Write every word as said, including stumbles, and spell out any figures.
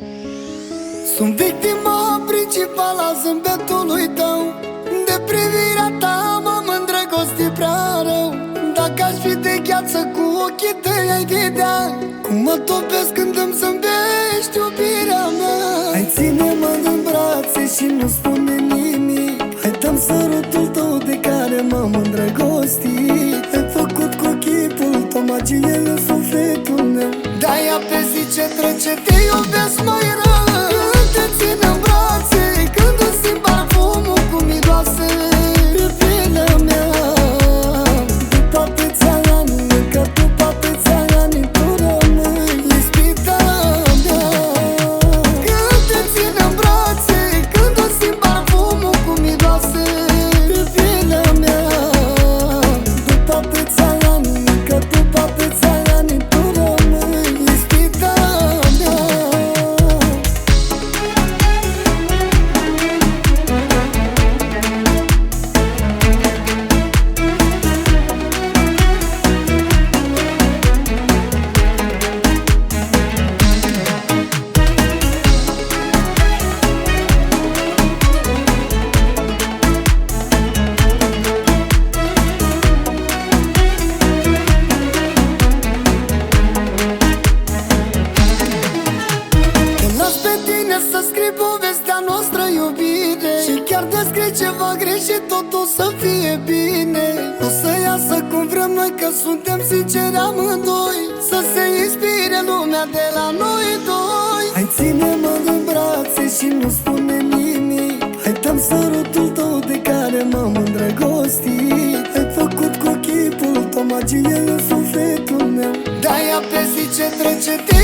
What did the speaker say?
Sunt victima principală a zâmbetului tău. De privirea ta m-am îndrăgostit prea rău. Dacă aș fi de gheață cu ochii tăi ai vedea cum mă topesc când îmi zâmbești iubirea mea. Hai ține-mă în brațe și nu spune nimic. Hai dăm sărutul tău de care m-am îndrăgostit. Ai făcut cu chipul tău magie în sufletul meu. De-aia pe zi ce trece te iubesc mai rău. Când te țin în brațe, când îmi simt parfumul cum miroase pe pielea mea. După atâția ani, încă după atâția ani tu rămâi ispita mea. Când te țin în brațe, când îmi simt parfumul cum miroase pe pielea mea. După atâția ani, încă după atâția ani tu rămâi ispita mea. Să scrii povestea noastră iubire și chiar descrii ceva greșit, totul să fie bine. O să iasă cum vrem noi, că suntem sinceri amândoi. Să se inspire lumea de la noi doi. Hai ține-mă în brațe și nu spune nimic. Hai dăm sărutul tău de care m-am îndrăgostit. Ai făcut cu chipul tău magie în sufletul meu. De-aia pe zi ce trece te